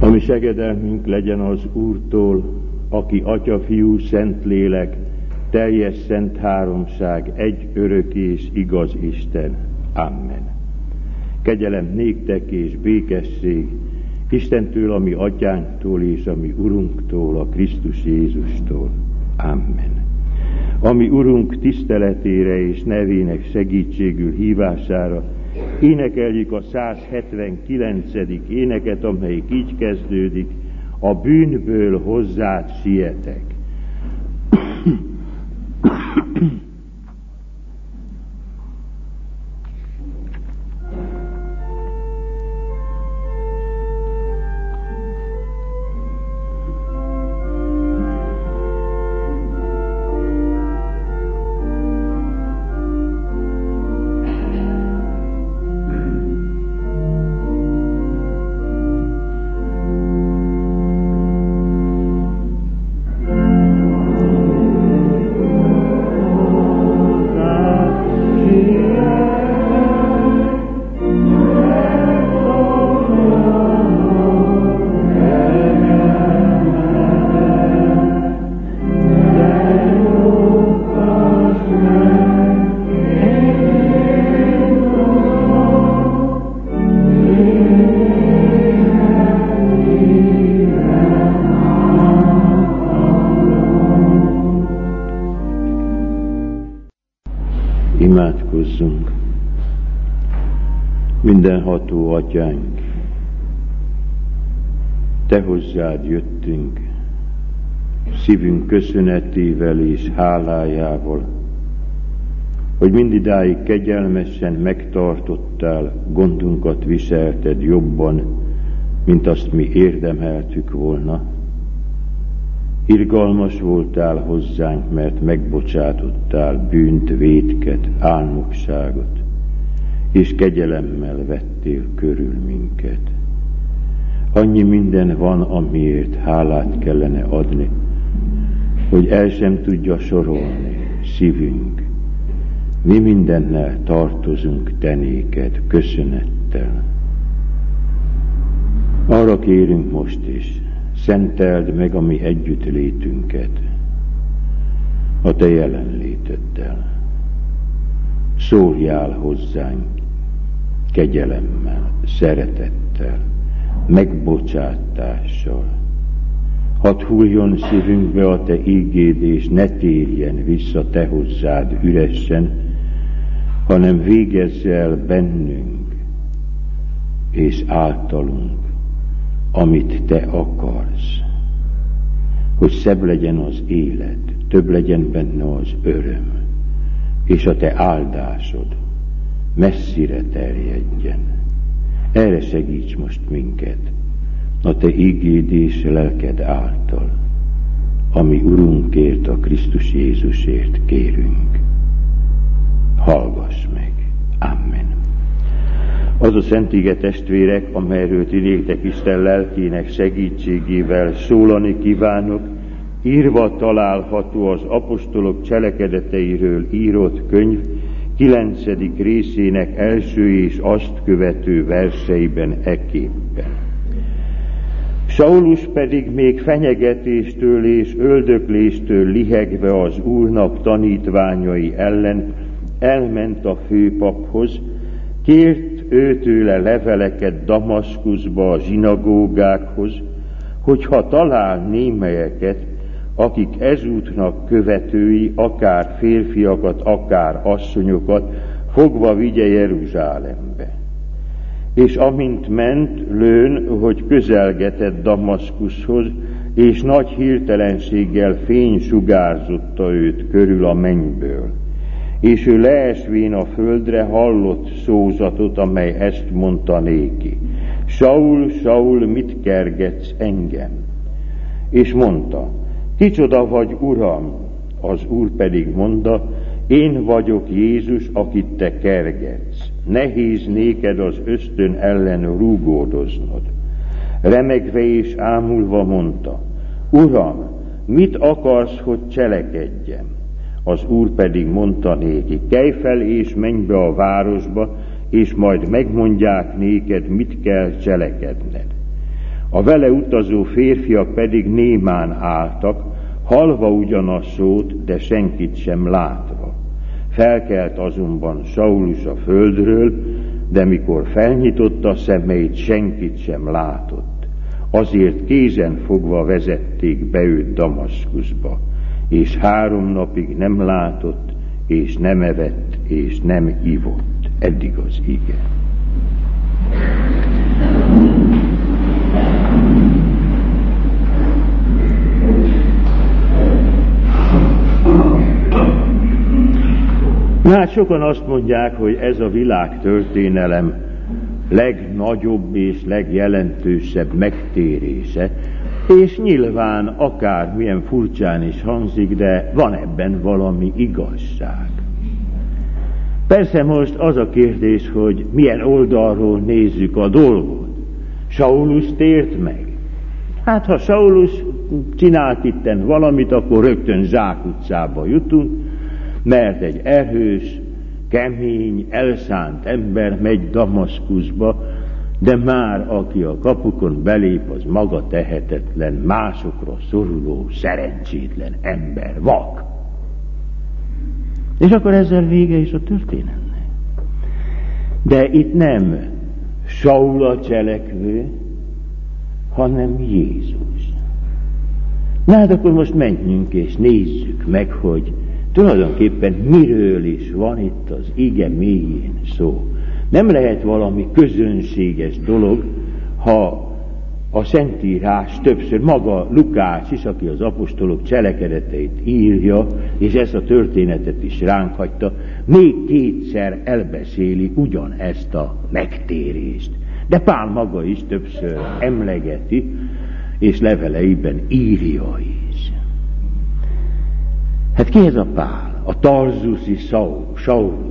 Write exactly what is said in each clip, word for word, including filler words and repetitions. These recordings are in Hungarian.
Ami segedelmünk legyen az Úrtól, aki Atya, Fiú, Szentlélek, teljes szent háromság, egy örök és igaz Isten. Amen. Kegyelem néktek és békesség Istentől, ami Atyánktól és ami Urunktól, a Krisztus Jézustól. Amen. Ami Urunk tiszteletére és nevének segítségül hívására énekeljük a száz hetvenkilencedik éneket, amelyik így kezdődik: a bűnből hozzád sietek. Imádkozzunk. Mindenható Atyánk, Te hozzád jöttünk, szívünk köszönetével és hálájával, hogy mindidáig kegyelmesen megtartottál, gondunkat viselted jobban, mint azt mi érdemeltük volna. Irgalmas voltál hozzánk, mert megbocsátottál bűnt, vétket, álmokságot, és kegyelemmel vettél körül minket. Annyi minden van, amiért hálát kellene adni, hogy el sem tudja sorolni szívünk. Mi mindennel tartozunk te néked köszönettel. Arra kérünk most is, szenteld meg a mi együttlétünket a te jelenléteddel. Szóljál hozzánk kegyelemmel, szeretettel, megbocsátással. Hadd hulljon szívünkbe a te ígéd, és ne térjen vissza te hozzád üresen, hanem végezz el bennünk és általunk, amit te akarsz, hogy szebb legyen az élet, több legyen benne az öröm, és a te áldásod messzire terjedjen. Erre segíts most minket, a te ígéd és lelked által, ami Urunkért, a Krisztus Jézusért kérünk. Hallgass meg. Amen. Az a szent ige, testvérek, amelyről ti néktek Isten lelkének segítségével szólani kívánok, írva található az apostolok cselekedeteiről írott könyv kilencedik részének első és azt követő verseiben ekképpen. Saulus pedig még fenyegetéstől és öldökléstől lihegve az Úrnak tanítványai ellen elment a főpaphoz, kért őtőle leveleket Damaszkuszba a zsinagógákhoz, hogyha talál némelyeket, akik ezútnak követői, akár férfiakat, akár asszonyokat, fogva vigye Jeruzsálembe. És amint ment, lőn, hogy közelgetett Damaszkuszhoz, és nagy hirtelenséggel fény sugárzotta őt körül a mennyből. És ő leesvén a földre hallott szózatot, amely ezt mondta néki: Saul, Saul, mit kergetsz engem? És mondta: kicsoda vagy, Uram? Az Úr pedig mondta: én vagyok Jézus, akit te kergetsz. Nehéz néked az ösztön ellen rúgódoznod. Remegve és ámulva mondta: Uram, mit akarsz, hogy cselekedjem? Az Úr pedig mondta néki: kelj fel és menj be a városba, és majd megmondják néked, mit kell cselekedned. A vele utazó férfiak pedig némán álltak, hallva ugyan a szót, de senkit sem látva. Felkelt azonban Saulus a földről, de mikor felnyitotta szemeit, senkit sem látott. Azért kézen fogva vezették be őt Damaszkuszba, és három napig nem látott, és nem evett, és nem ivott. Eddig az ige. Hát sokan azt mondják, hogy ez a világtörténelem legnagyobb és legjelentősebb megtérése, és nyilván akármilyen furcsán is hangzik, de van ebben valami igazság. Persze most az a kérdés, hogy milyen oldalról nézzük a dolgot. Saulus tért meg. Hát ha Saulus csinált itten valamit, akkor rögtön zsákutcába jutunk, mert egy erős, kemény, elszánt ember megy Damaszkuszba, de már aki a kapukon belép, az maga tehetetlen, másokra szoruló, szerencsétlen ember, vak. És akkor ezzel vége is a történetnek. De itt nem Saul a cselekvő, hanem Jézus. Na hát akkor most menjünk és nézzük meg, hogy tulajdonképpen miről is van itt az ige mélyén szó. Nem lehet valami közönséges dolog, ha a Szentírás többször, maga Lukács is, aki az apostolok cselekedeteit írja, és ezt a történetet is ránk hagyta, még kétszer elbeszéli ugyanezt a megtérést. De Pál maga is többször emlegeti, és leveleiben írja is. Hát ki ez a Pál? A tarzuszi Saulus.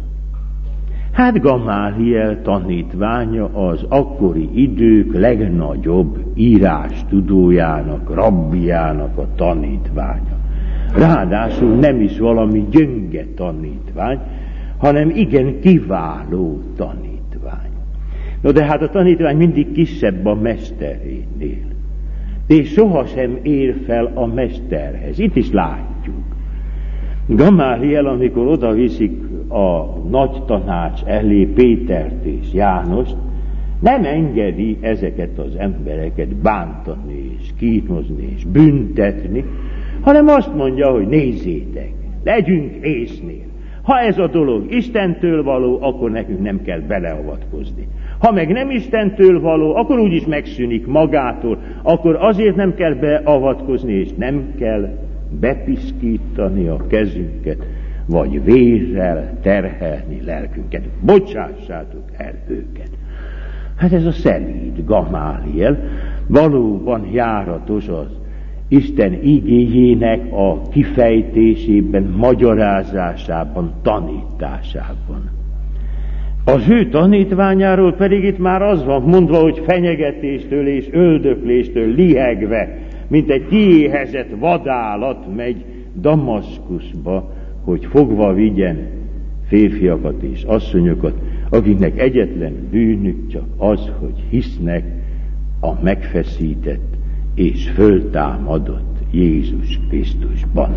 Hát Gamáliel tanítványa, az akkori idők legnagyobb írástudójának, rabbijának a tanítványa. Ráadásul nem is valami gyönge tanítvány, hanem igen kiváló tanítvány. No de hát a tanítvány mindig kisebb a mesterénél, és sohasem ér fel a mesterhez. Itt is látjuk. Gamáliel, amikor oda viszik a nagy tanács elé Pétert és Jánost, nem engedi ezeket az embereket bántani és kínozni és büntetni, hanem azt mondja, hogy nézzétek, legyünk észnél. Ha ez a dolog Istentől való, akkor nekünk nem kell beleavatkozni. Ha meg nem Istentől való, akkor úgyis megszűnik magától, akkor azért nem kell beavatkozni, és nem kell bepiszkítani a kezünket, vagy vérrel terhelni lelkünket. Bocsássátok el őket. Hát ez a szelíd Gamáliel valóban járatos az Isten igéjének a kifejtésében, magyarázásában, tanításában. Az ő tanítványáról pedig itt már az van mondva, hogy fenyegetéstől és öldökléstől lihegve, mint egy kiéhezett vadállat megy Damaszkuszba, hogy fogva vigyen férfiakat és asszonyokat, akiknek egyetlen bűnük csak az, hogy hisznek a megfeszített és föltámadott Jézus Krisztusban.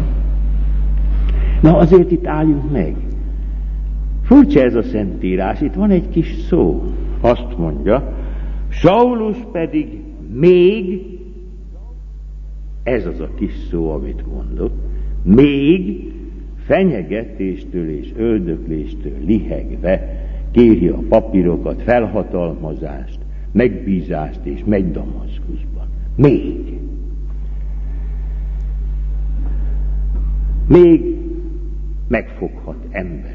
Na azért itt álljunk meg. Furcsa ez a Szentírás, itt van egy kis szó. Azt mondja, Saulus pedig még, ez az a kis szó, amit mondok, még fenyegetéstől és öldökléstől lihegve kéri a papírokat, felhatalmazást, megbízást, és megy Damaszkuszban. Még. Még megfoghat embereket.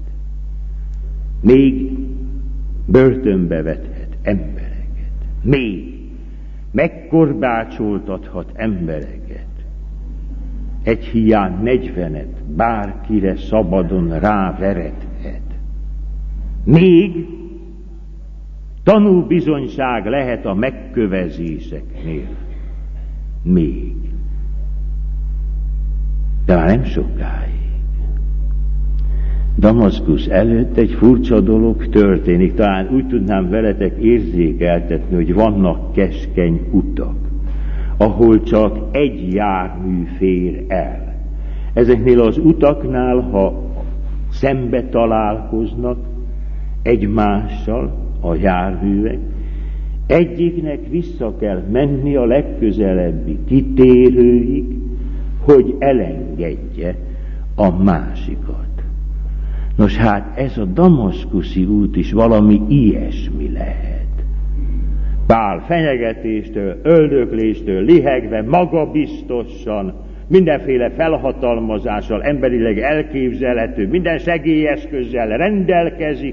Még börtönbe vethet embereket. Még megkorbácsoltathat embereket. Egy hiány negyvenet bárkire szabadon ráverethet. Még tanúbizonyság lehet a megkövezéseknél. Még. De már nem sokáig. Damaszkusz előtt egy furcsa dolog történik. Talán úgy tudnám veletek érzékeltetni, hogy vannak keskeny utak, ahol csak egy jármű fér el. Ezeknél az utaknál, ha szembe találkoznak egymással a járművek, egyiknek vissza kell menni a legközelebbi kitérőig, hogy elengedje a másikat. Nos hát ez a damaszkuszi út is valami ilyesmi lehet. Pál fenyegetéstől, öldökléstől lihegve, magabiztosan, mindenféle felhatalmazással, emberileg elképzelhető, minden segélyeszközzel rendelkezik.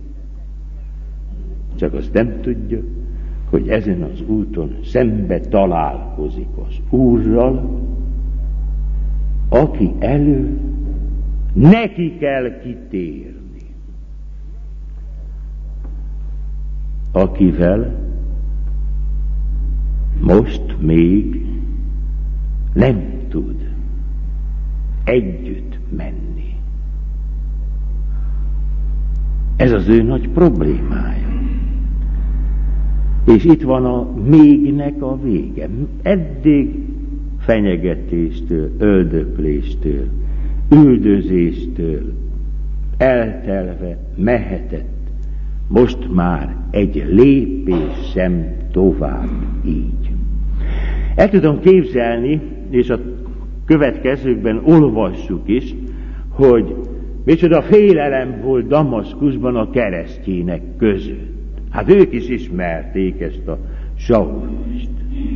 Csak azt nem tudja, hogy ezen az úton szembe találkozik az Úrral, aki elől neki kell kitérni, akivel most még nem tud együtt menni. Ez az ő nagy problémája. És itt van a mégnek a vége. Eddig fenyegetéstől, öldökléstől, üldözéstől eltelve mehetett. Most már egy lépés sem tovább így. El tudom képzelni, és a következőkben olvassuk is, hogy micsoda félelem volt Damaszkuszban a keresztjének között. Hát ők is ismerték ezt a Saulust.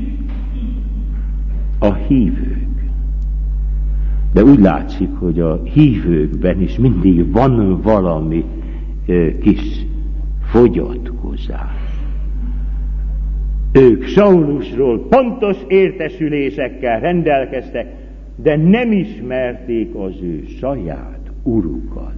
A hívők. De úgy látszik, hogy a hívőkben is mindig van valami ö, kis fogyatkozás. Ők Saulusról pontos értesülésekkel rendelkeztek, de nem ismerték az ő saját urukat,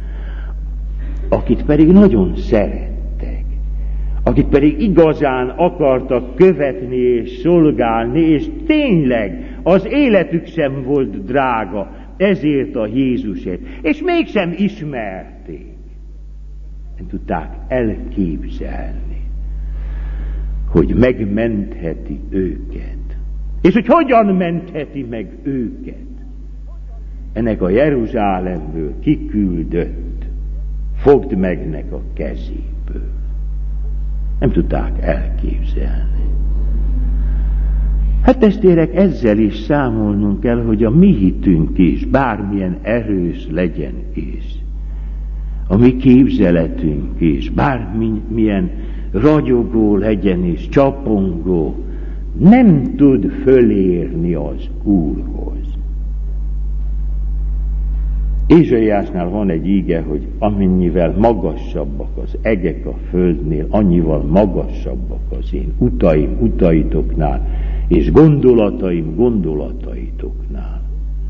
akit pedig nagyon szerettek, akit pedig igazán akartak követni és szolgálni, és tényleg az életük sem volt drága ezért a Jézusért, és mégsem ismerték. Nem tudták elképzelni, hogy megmentheti őket. És hogy hogyan mentheti meg őket? Ennek a Jeruzsálemből kiküldött fogd megnek a kezéből. Nem tudták elképzelni. Hát testvérek, ezzel is számolnunk kell, hogy a mi hitünk is, bármilyen erős legyen is, a mi képzeletünk is, bármilyen ragyogó legyen is, csapongó, nem tud fölérni az Úrhoz. Ézsaiásnál van egy íge, hogy amennyivel magasabbak az egek a földnél, annyival magasabbak az én utaim utaitoknál, és gondolataim gondolataitoknál.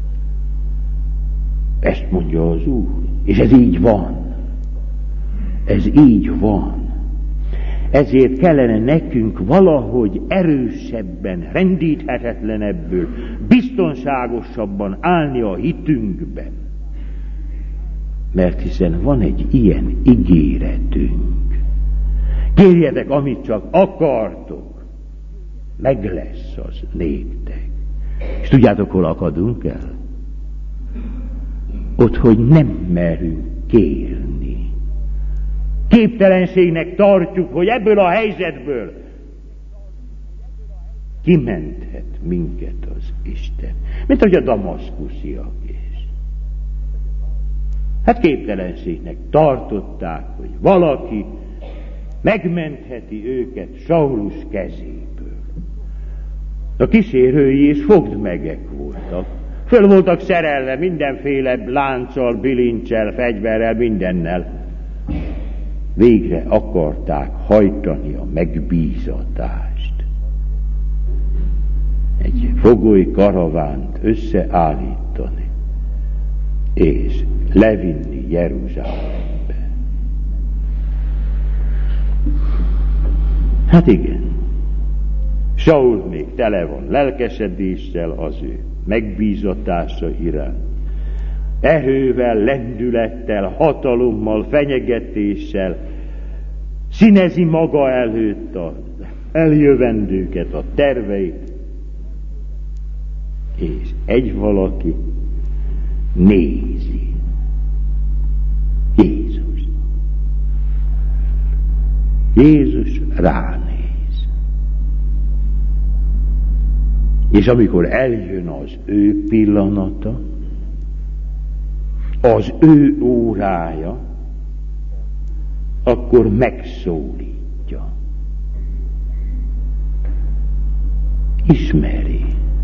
Ezt mondja az Úr. És ez így van. Ez így van. Ezért kellene nekünk valahogy erősebben, rendíthetetlenebből, biztonságosabban állni a hitünkben. Mert hiszen van egy ilyen ígéretünk. Kérjetek, amit csak akartok, meg lesz az néktek. És tudjátok, hol akadunk el? Ott, hogy nem merünk kérni. Képtelenségnek tartjuk, hogy ebből a helyzetből kimenthet minket az Isten. Mint hogy a damaszkusziak is. Hát képtelenségnek tartották, hogy valaki megmentheti őket Saulus kezéből. A kísérői és fogdmegek voltak. Föl voltak szerelve mindenféle lánccal, bilincsel, fegyverrel, mindennel. Végre akarták hajtani a megbízatást. Egy fogoly karavánt összeállítani, és levinni Jeruzsálembe. Hát igen, Saul még tele van lelkesedéssel az ő megbízatása iránt. erővel, lendülettel, hatalommal, fenyegetéssel színezi maga előtt az eljövendőket, a terveit, és egy valaki nézi Jézus. Jézus ránéz. És amikor eljön az ő pillanata, az ő órája, akkor megszólítja. Ismeri.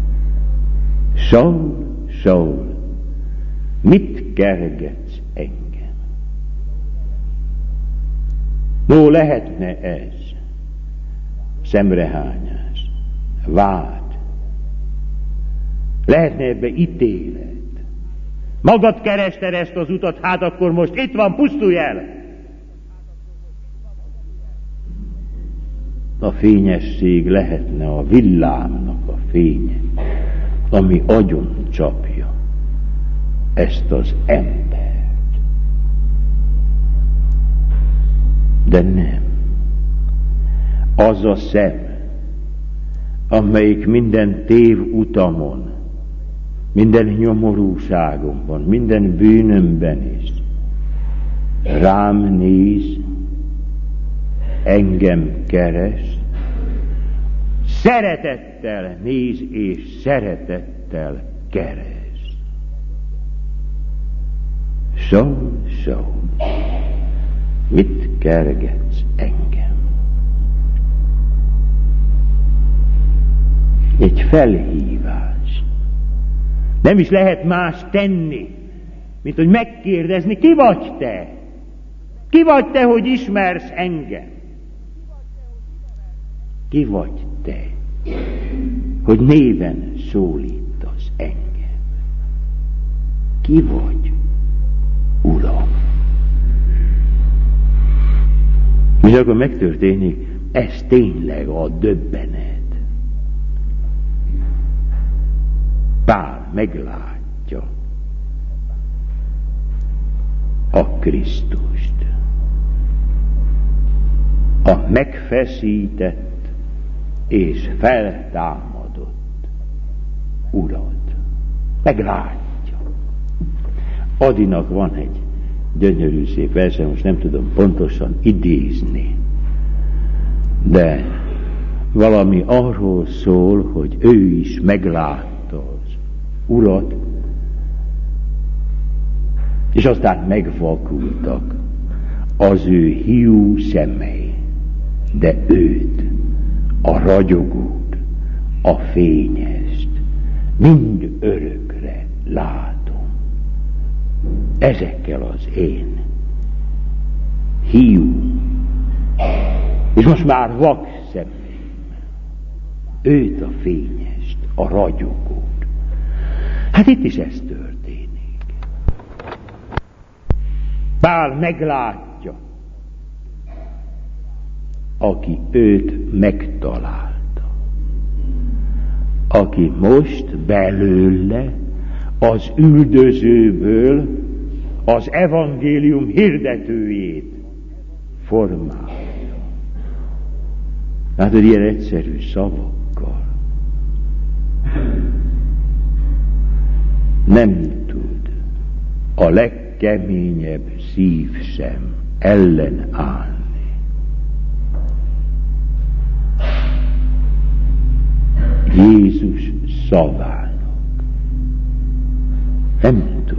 Saul, Saul, mit kergetsz engem? No, lehetne ez szemrehányás, vád, lehetne ebbe ítélet. Magad kerested ezt az utat, hát akkor most itt van, pusztulj el! A fényesség lehetne a villámnak a fénye, ami agyon csapja ezt az embert. De nem. Az a szem, amelyik minden tévutamon, minden nyomorúságomban, minden bűnömben is rám néz, engem keres, szeretettel néz és szeretettel keres. Saul, Saul, mit kergetsz engem? Egy felhívás. Nem is lehet más tenni, mint hogy megkérdezni, ki vagy te? Ki vagy te, hogy ismersz engem? Ki vagy te, hogy néven szólítasz engem? Ki vagy, Uram? És akkor megtörténik, ez tényleg a döbbenet. Pál meglátja a Krisztust, a megfeszített és feltámadott Urat. Meglátja. Adinak van egy gyönyörű szép verse, most nem tudom pontosan idézni, de valami arról szól, hogy ő is meglátta az Urat, és aztán megvakultak az ő hiú szemei, de őt, a ragyogót, a fényest mind örökre látom. Ezekkel az én hiú, és most már vak szemeimmel, őt a fényest, a ragyogót. Hát itt is ez történik. Pál meglátja, aki őt megtalálta, aki most belőle az üldözőből az evangélium hirdetőjét formálja. Hát, hogy ilyen egyszerű szavakkal nem tud a legkeményebb szívszem ellen állni. Jézus szavának. Nem tud.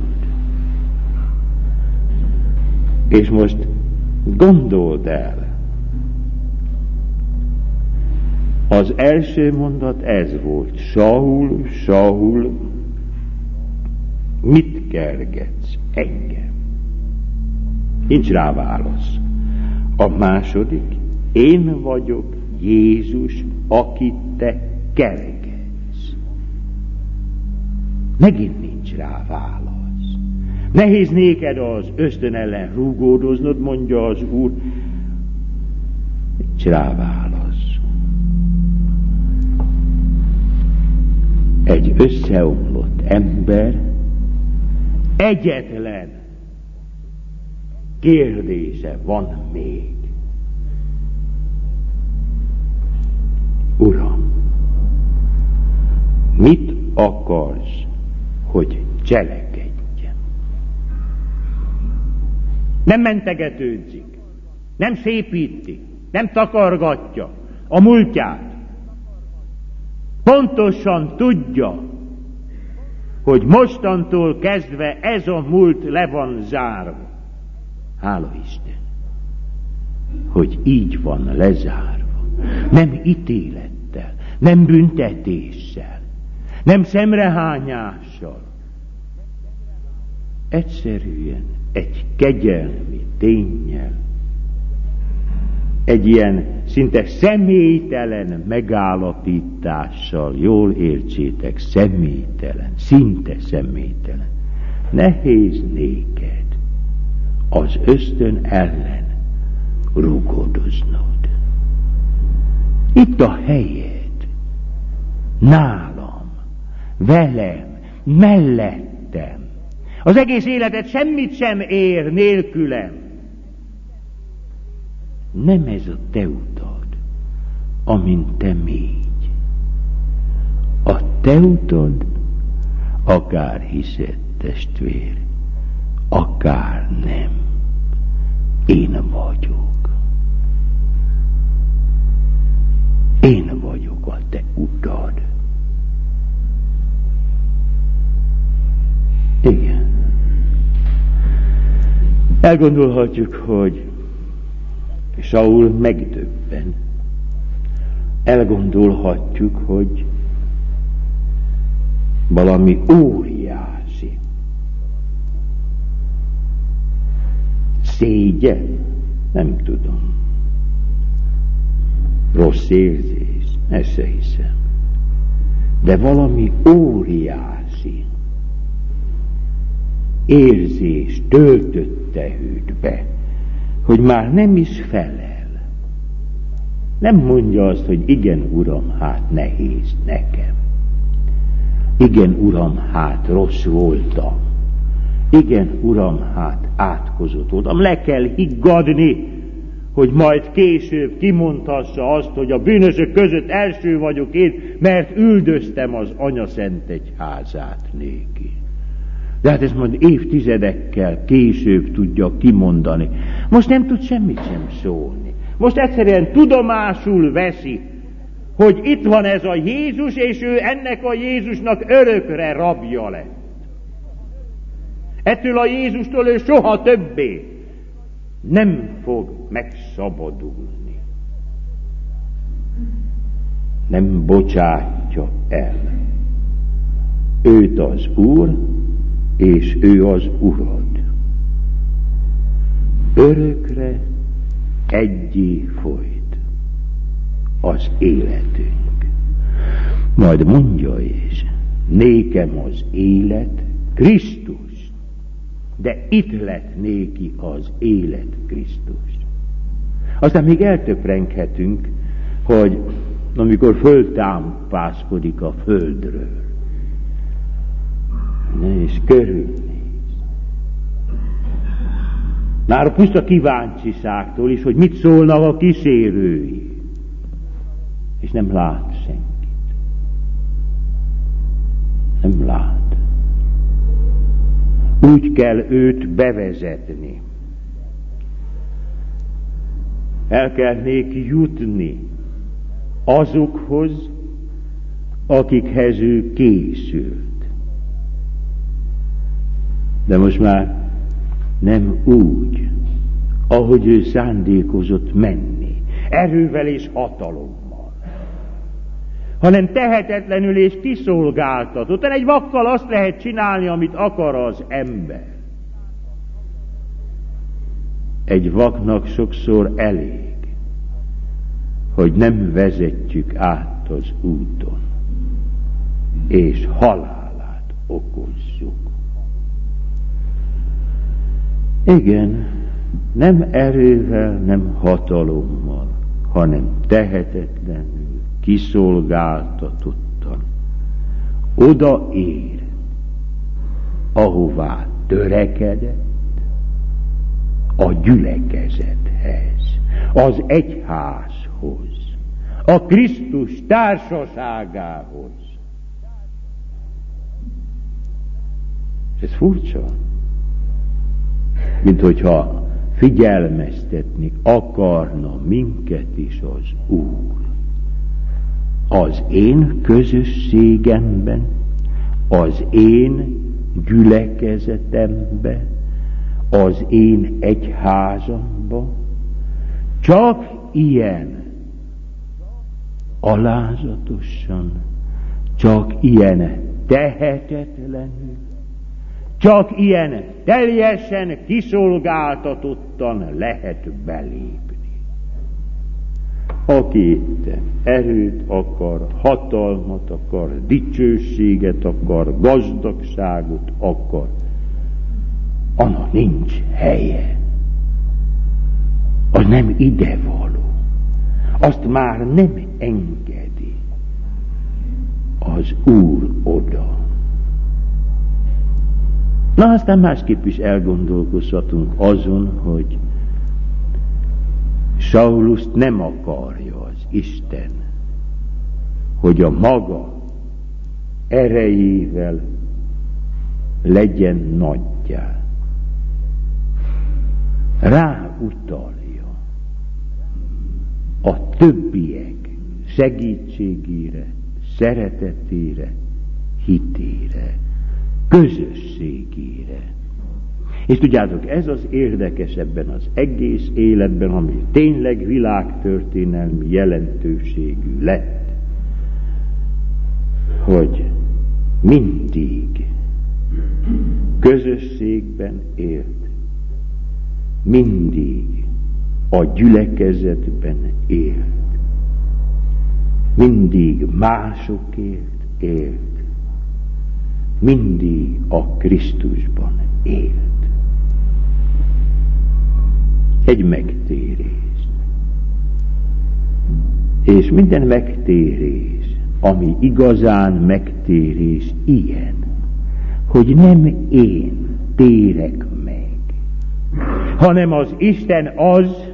És most gondold el, az első mondat ez volt: Saul, Saul, mit kergetsz engem? Nincs rá válasz. A második: én vagyok Jézus, akit te kergetsz. Megint nincs rá válasz. Nehéz néked az ösztön ellen rúgódoznod, mondja az Úr. Nincs rá válasz. Egy összeomlott ember egyetlen kérdése van még. Uram, mit akarsz, hogy cselekedjem? Nem mentegetődzik, nem szépíti, nem takargatja a múltját. Pontosan tudja, hogy mostantól kezdve ez a múlt le van zárva. Hála Isten, hogy így van lezárva. Nem ítélettel, nem büntetéssel, nem szemrehányással. Egyszerűen egy kegyelmi ténnyel, egy ilyen szinte személytelen megállapítással, jól értsétek, személytelen, szinte személytelen. Nehéz néked az ösztön ellen rúgódoznod. Itt a helyed, nálam, velem, mellettem. Az egész életed semmit sem ér nélkülem. Nem ez a te utad, amint te mégy. A te utad, akár hiszed, testvér, akár nem, én vagyok. Én vagyok a te utad. Igen. Elgondolhatjuk, hogy Saul megdöbben. Elgondolhatjuk, hogy valami óriási szégyen, nem tudom, rossz érzés, ezt se hiszem, de valami óriási érzés töltötte őt be, hogy már nem is felel. Nem mondja azt, hogy igen, Uram, hát nehéz nekem. Igen, Uram, hát rossz voltam. Igen, Uram, hát átkozott voltam. Le kell higgadni, hogy majd később kimondhassa azt, hogy a bűnösök között első vagyok én, mert üldöztem az Anyaszent Egyházát néki. De hát ezt majd évtizedekkel később tudja kimondani. Most nem tud semmit sem szólni. Most egyszerűen tudomásul veszi, hogy itt van ez a Jézus, és ő ennek a Jézusnak örökre rabja lett. Ettől a Jézustól ő soha többé nem fog megszabadulni. Nem bocsátja el. Őt az Úr, és ő az Urad. Örökre egyé folyt az életünk. Majd mondja is, nékem az élet Krisztus, de itt lett néki az élet Krisztus. Aztán még eltöprenghetünk, hogy amikor föltámpászkodik a földről, és körülnéz. Már a puszta kíváncsiságtól is, hogy mit szólnak a kísérői, és nem lát senkit. Nem lát. Úgy kell őt bevezetni. El kell néki jutni azokhoz, akikhez ő készült. De most már nem úgy, ahogy ő szándékozott menni, erővel és hatalommal, hanem tehetetlenül és kiszolgáltatott. Egy vakkal azt lehet csinálni, amit akar az ember. Egy vaknak sokszor elég, hogy nem vezetjük át az úton, és halálát okozzuk. Igen, nem erővel, nem hatalommal, hanem tehetetlenül, kiszolgáltatottan odaér, ahová törekedett a gyülekezethez, az egyházhoz, a Krisztus társaságához. És ez furcsa, mint hogyha figyelmeztetni akarna minket is az Úr. Az én közösségemben, az én gyülekezetemben, az én egyházamban csak ilyen alázatosan, csak ilyen tehetetlenül, csak ilyen teljesen kiszolgáltatottan lehet belépni. Aki itt erőt akar, hatalmat akar, dicsőséget akar, gazdagságot akar, annak nincs helye. Az nem idevaló. Azt már nem engedi az Úr oda. Na, aztán másképp is elgondolkozhatunk azon, hogy Sauluszt nem akarja az Isten, hogy a maga erejével legyen nagyjá. Ráutalja a többiek segítségére, szeretetére, hitére, közösségére. És tudjátok, ez az érdekes ebben az egész életben, ami tényleg világtörténelmi jelentőségű lett, hogy mindig közösségben élt, mindig a gyülekezetben élt, mindig másokért élt, mindig a Krisztusban élt. Egy megtérés. És minden megtérés, ami igazán megtérés, ilyen, hogy nem én térek meg, hanem az Isten az,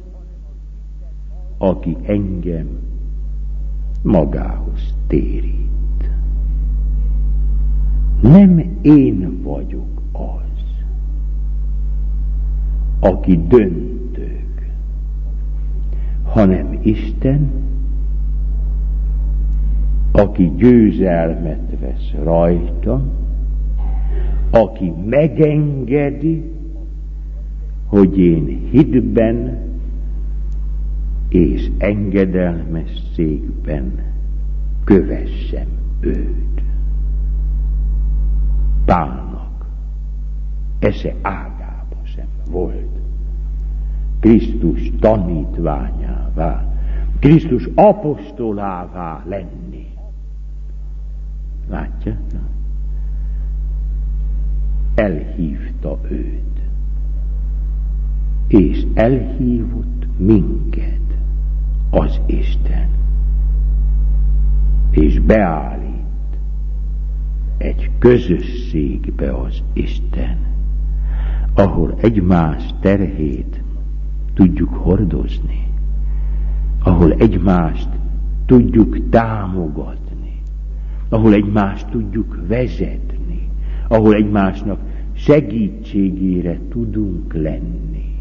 aki engem magához térít. Nem én vagyok az, aki döntök, hanem Isten, aki győzelmet vesz rajtam, aki megengedi, hogy én hitben és engedelmességben kövessem őt. Pálnak esze ágába sem volt Krisztus tanítványává, Krisztus apostolává lenni. Látja? Elhívta őt, és elhívott minket az Isten, és beállít egy közösségbe az Isten, ahol egymás terhét tudjuk hordozni, ahol egymást tudjuk támogatni, ahol egymást tudjuk vezetni, ahol egymásnak segítségére tudunk lenni.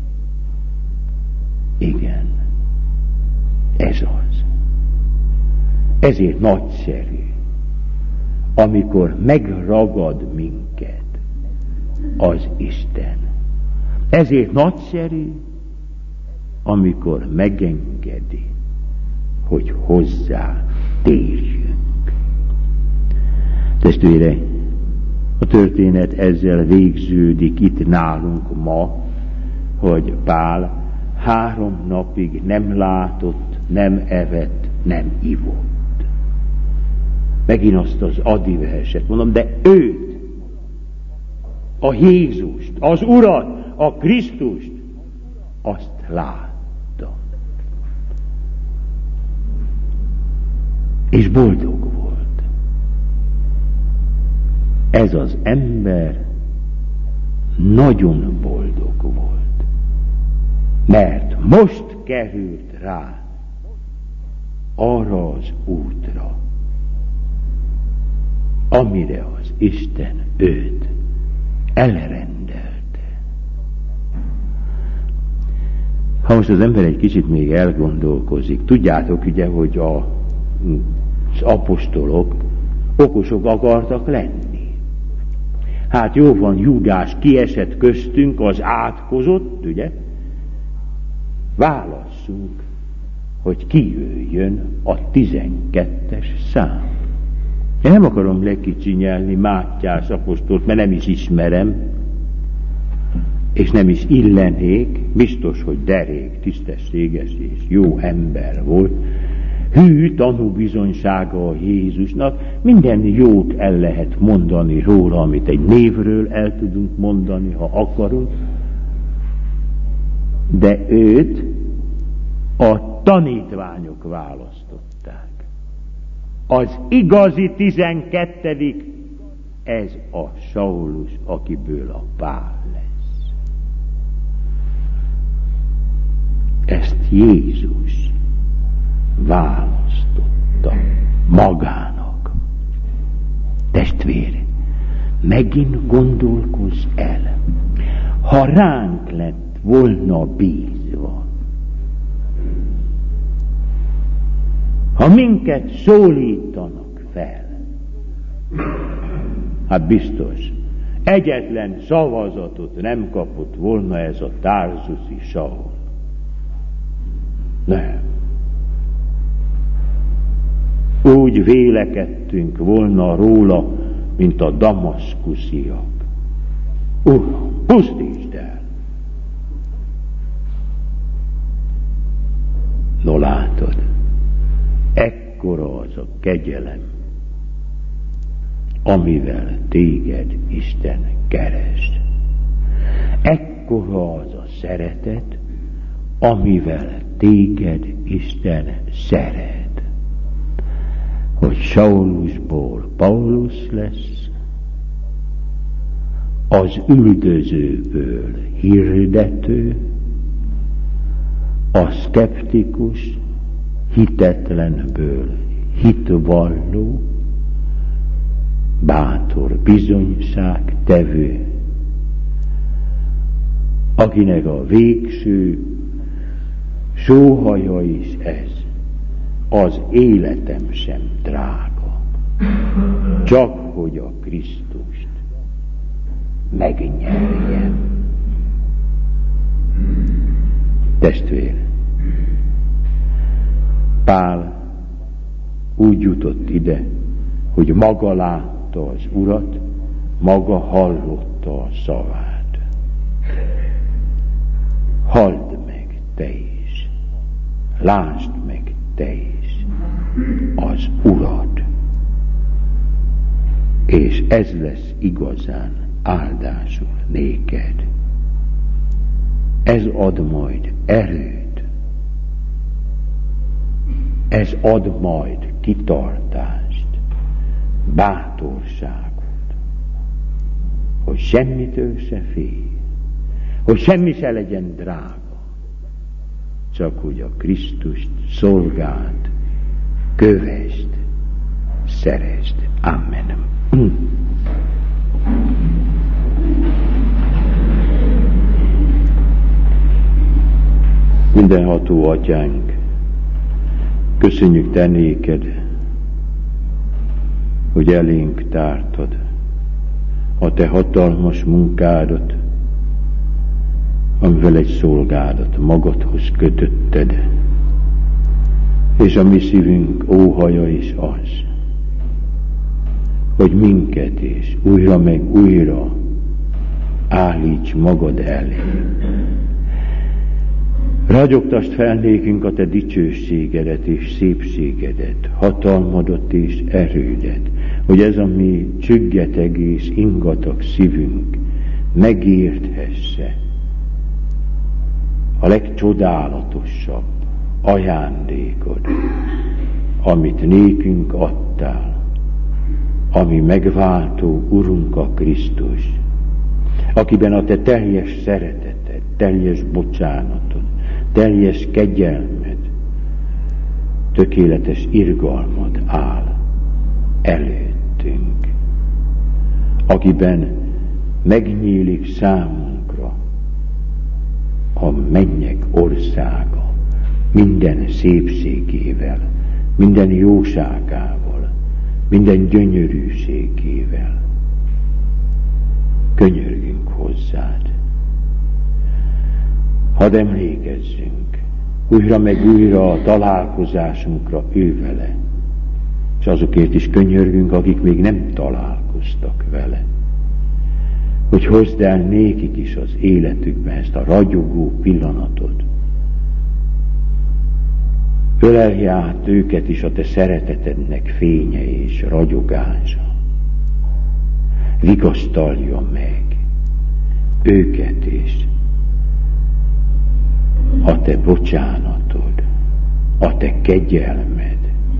Igen, ez az. Ezért nagyszerű, amikor megragad minket az Isten. Ezért nagyszerű, amikor megengedi, hogy hozzá térjünk. Testvére, a történet ezzel végződik itt nálunk ma, hogy Pál három napig nem látott, nem evett, nem ivott. Megint azt az Adi verset mondom, de őt, a Jézust, az Urat, a Krisztust, azt látta. És boldog volt. Ez az ember nagyon boldog volt, mert most került rá arra az útra, amire az Isten őt elrendelte. Ha most az ember egy kicsit még elgondolkozik, tudjátok ugye, hogy a, az apostolok okosok akartak lenni. Hát jó van, Júdás kiesett köztünk, az átkozott, ugye? Válasszunk, hogy kijöjjön a tizenkettes szám. Én nem akarom lekicsinyelni Mátyás apostolt, mert nem is ismerem, és nem is illenék, biztos, hogy derék, tisztességes és jó ember volt, hű tanúbizonysága a Jézusnak, minden jót el lehet mondani róla, amit egy névről el tudunk mondani, ha akarunk, de őt a tanítványok választották. Az igazi tizenkettedik, ez a Saulus, akiből a Pál lesz. Ezt Jézus választotta magának. Testvére, megint gondolkozz el, ha ránk lett volna bízva, ha minket szólítanak fel, hát biztos, egyetlen szavazatot nem kapott volna ez a tárzuszi Saul. Nem. Úgy vélekedtünk volna róla, mint a damaszkusziak. Uram, pusztítsd el! No látod, ekkora az a kegyelem, amivel téged Isten keres. Ekkora az a szeretet, amivel téged Isten szeret. Hogy Saulusból Paulus lesz, az üldözőből hirdető, a szkeptikus, hitetlenből hitvalló, bátor bizonyság tevő, akinek a végső sóhaja is ez, az életem sem drága, csak hogy a Krisztust megnyerjem. Testvér, Pál úgy jutott ide, hogy maga látta az Urat, maga hallotta a szavát. Halld meg te is, lásd meg te is az Urat, és ez lesz igazán áldásul néked. Ez ad majd erőt, ez ad majd kitartást, bátorságot, hogy semmitől se félj, hogy semmi se legyen drága, csak hogy a Krisztust szolgáld, kövesd, szeresd. Amen. Mindenható Atyánk, köszönjük te néked, hogy elénk tártad a te hatalmas munkádat, amivel egy szolgádat magadhoz kötötted, és a mi szívünk óhaja is az, hogy minket is újra meg újra állíts magad elé. Ragyogtasd fel nékünk a te dicsőségedet és szépségedet, hatalmadat és erődet, hogy ez a mi csüggeteg és ingatag szívünk megérthesse a legcsodálatosabb ajándékod, amit nékünk adtál, ami megváltó Urunk a Krisztus, akiben a te teljes szereteted, teljes bocsánatod, teljes kegyelmed, tökéletes irgalmad áll előttünk, akiben megnyílik számunkra a mennyek országa minden szépségével, minden jóságával, minden gyönyörűségével. Könyörgünk hozzád. Hadd emlékezzünk újra meg újra a találkozásunkra ővele, és azokért is könyörgünk, akik még nem találkoztak vele, hogy hozd el nékik is az életükben ezt a ragyogó pillanatot. Ölelj át őket is a te szeretetednek fénye és ragyogása. Vigasztalja meg őket is a te bocsánatod, a te kegyelmed.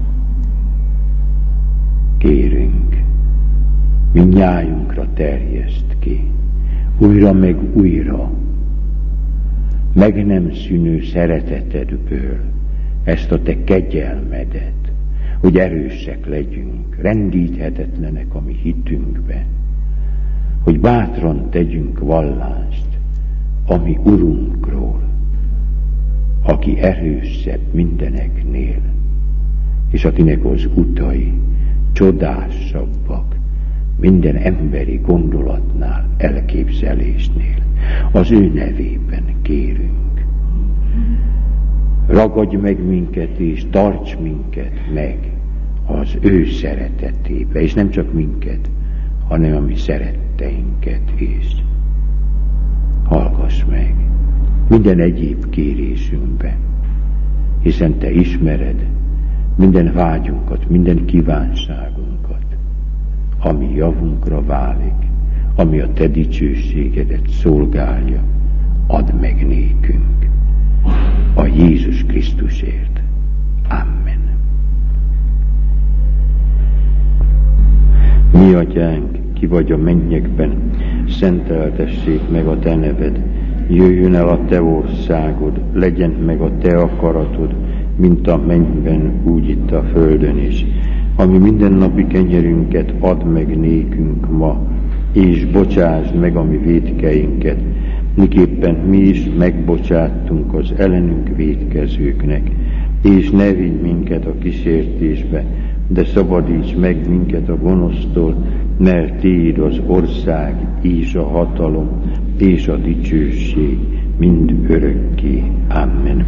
Kérünk, mindnyájunkra terjeszt ki, újra meg újra, meg nem szűnő szeretetedből ezt a te kegyelmedet, hogy erősek legyünk, rendíthetetlenek a mi hitünkbe, hogy bátran tegyünk vallást a mi Urunkról, aki erősebb mindeneknél, és akinek az utai csodásabbak minden emberi gondolatnál, elképzelésnél. Az ő nevében kérünk. Ragadj meg minket és tarts minket meg az ő szeretetébe, és nem csak minket, hanem a mi szeretteinket is. Hallgass meg minden egyéb kérésünkbe, hiszen te ismered minden vágyunkat, minden kívánságunkat, ami javunkra válik, ami a te dicsőségedet szolgálja. Add meg nékünk a Jézus Krisztusért. Amen. Mi atyánk, ki vagy a mennyekben, szenteltessék meg a te neved, jöjjön el a te országod, legyen meg a te akaratod, mint a mennyben, úgy itt a földön is. Ami mindennapi kenyerünket add meg nékünk ma, és bocsásd meg a mi vétkeinket, miképpen mi is megbocsáttunk az ellenünk vétkezőknek, és ne vigy minket a kísértésbe, de szabadíts meg minket a gonosztól, mert tiéd az ország, és a hatalom, és a dicsőség mind örökké. Amen.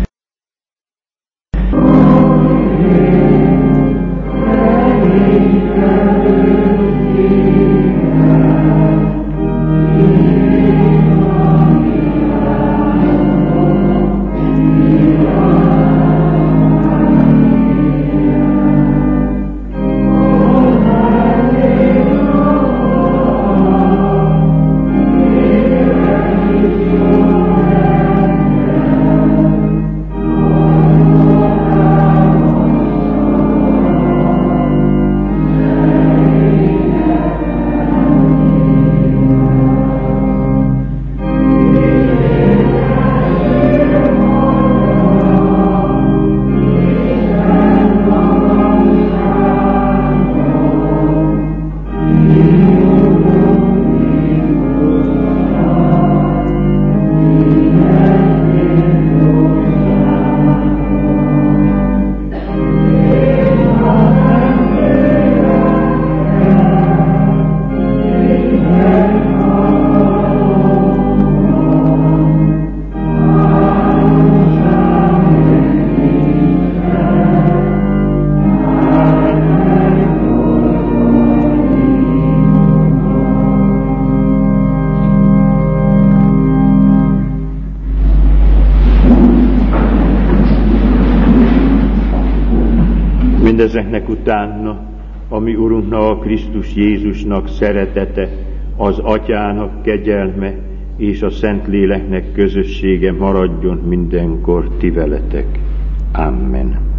Mindezeknek utána a mi Urunknak, a Krisztus Jézusnak szeretete, az Atyának kegyelme és a Szentléleknek közössége maradjon mindenkor ti veletek. Amen.